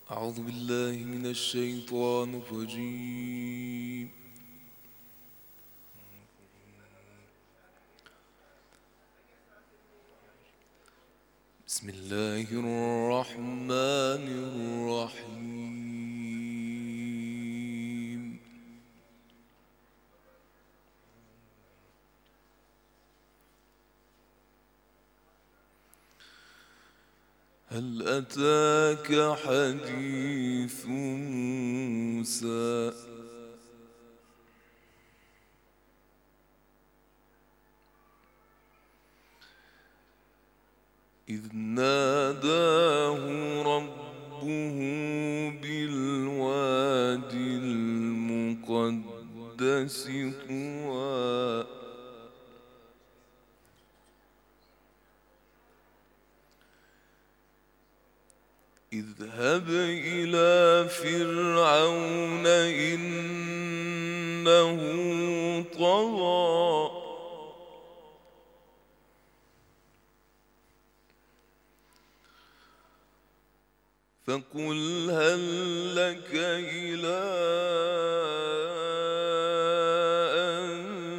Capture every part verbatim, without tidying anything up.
أعوذ بالله من الشيطان الرجيم. بسم الله الرحمن الرحيم. هل أتاك حديث موسى إذ ناداه ربه بالواد المقدس طوى اذهب إلى فرعون إنه طغى فقل هل لك إلى أن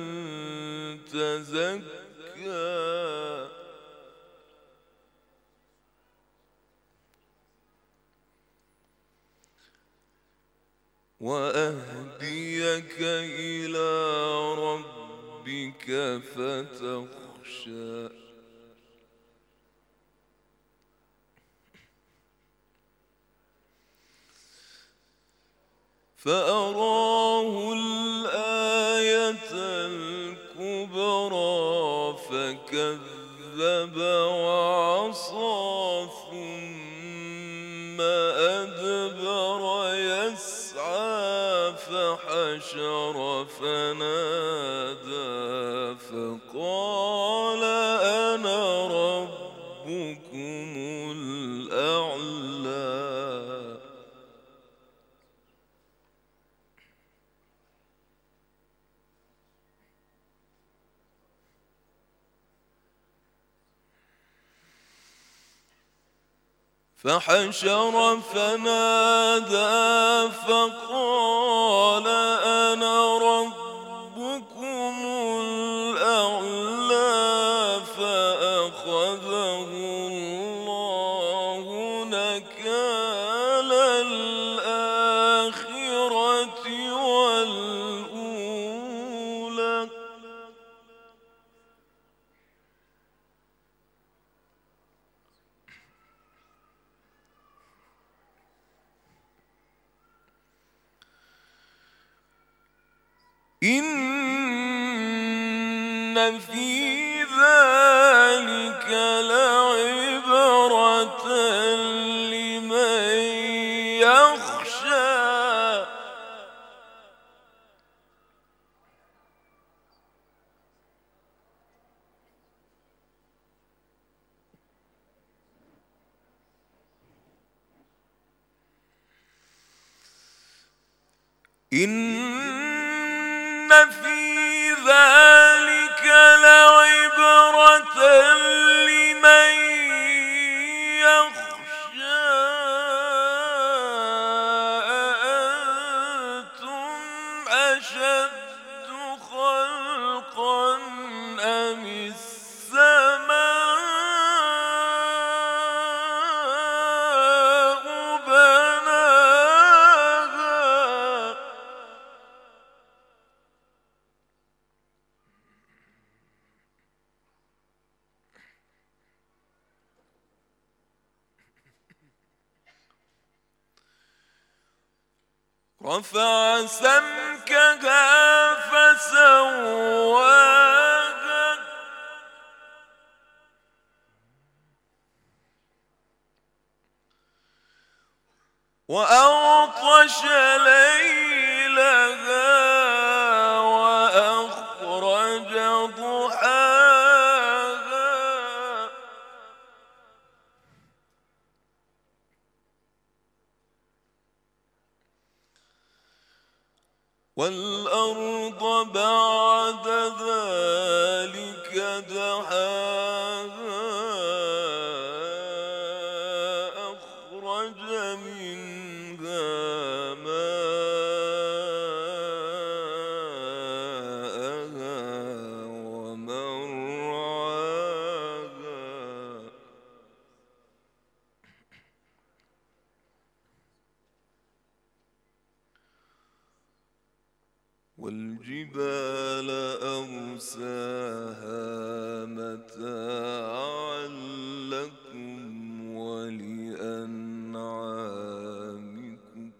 تزكى وأهديك إلى ربك فتخشى فأراه الآية الكبرى فكذب وعصى ثم أدبر يسعى فحشر فنادى فقال أنا ربكم الأعلى فحشر فنادى فقال أنا ربكم الأعلى فأخذه الله نكال الآخرة والأولى إن في ذلك لعبرة لمن يخشى إن في ذلك لعبرة لمن يخشى أأنتم أشد خلقا أم السماء بناها رفع سمكها فسواها وأغطش ليلها وأخرج ضحاها والأرض بعد ذلك دحاها أخرج منها والجبال أرساها متاعا لكم ولأنعامكم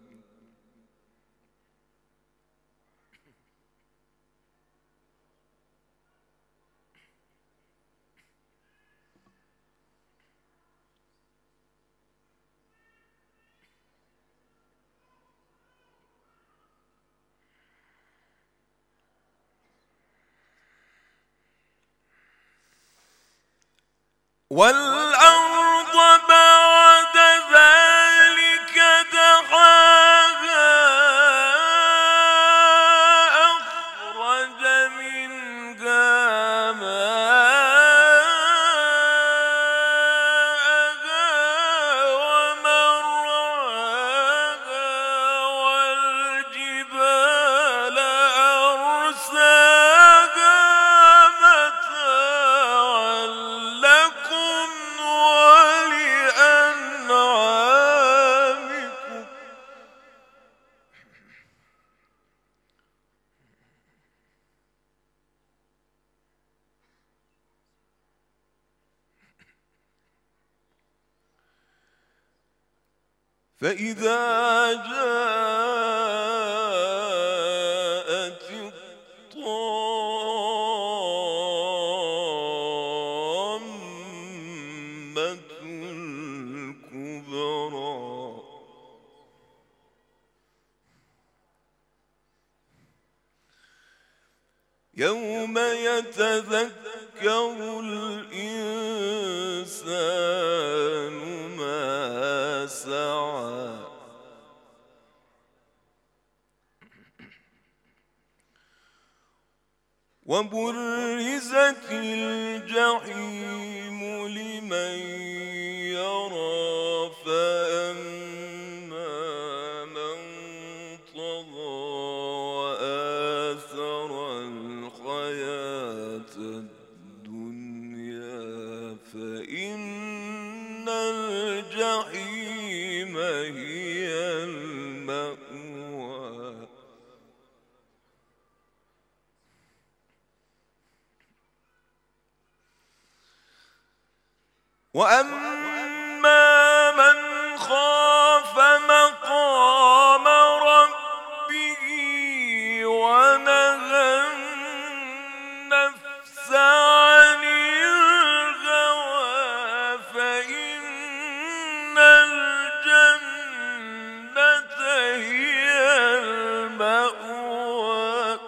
والأرض بعد ذلك دحاها أخرج منها ماءها ومرعاها والجبال أرساها متاعا لكم ولأنعامكم فإذا جاءت الطامة الكبرى يوم يتذكر الإنسان ما سعى وبرزت الجحيم لمن يرى فأما من طغى وآثر الحياة الدنيا فإن الجحيم هي المأوى وأما من خاف مقام ربه ونهى النفس عن الهوى فإن الجنة هي المأوى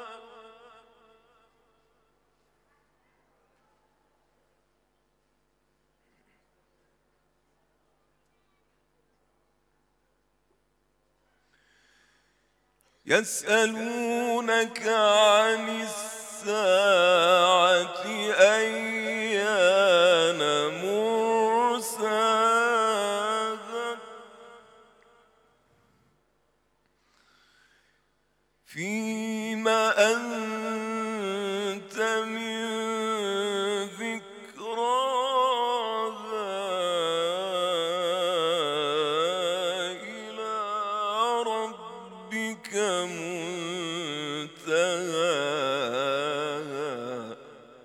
يسألونك عن الساعة أيان مرساها فيما أنت من ذكراها إلى ربك منتهاها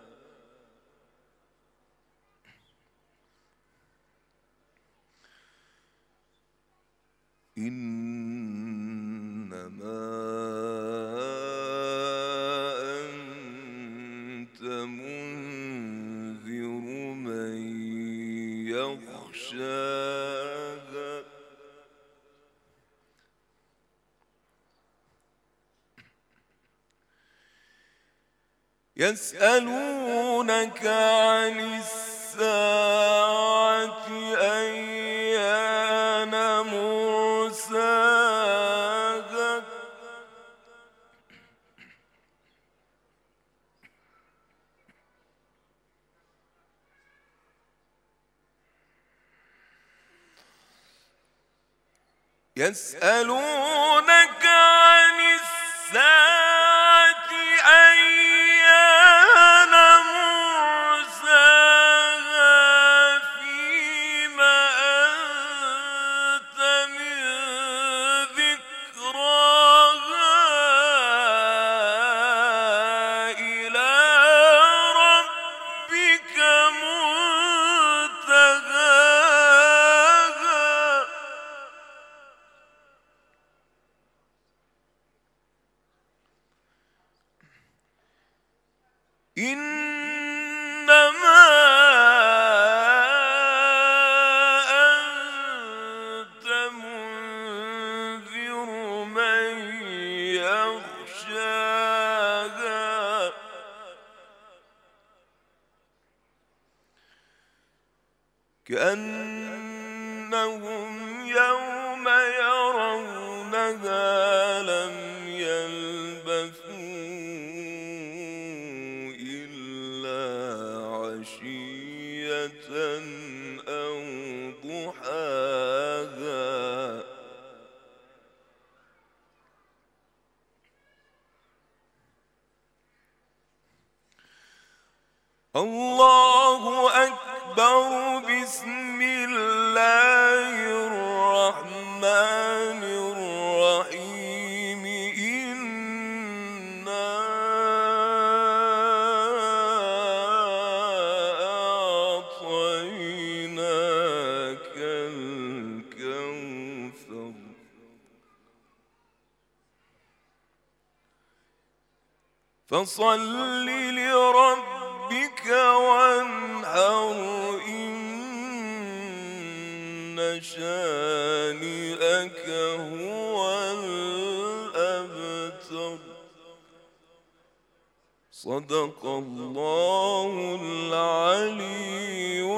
إنما أنت منذر من يخشاها يسألونك عن الساعة أيان مرساها يسألونك عن الساعة أيان مرساها فيما أنت من ذكراها إنما أنت منذر من يخشاها كأنهم يوم يرونها لم يلبثوا إلا عشية أو ضحاها الله أكبر. بسم الله الرحمن الرحيم. إنا أعطيناك الكوثر فصل لربك وانحر إن شانئك هو الأبتر. صدق الله العلي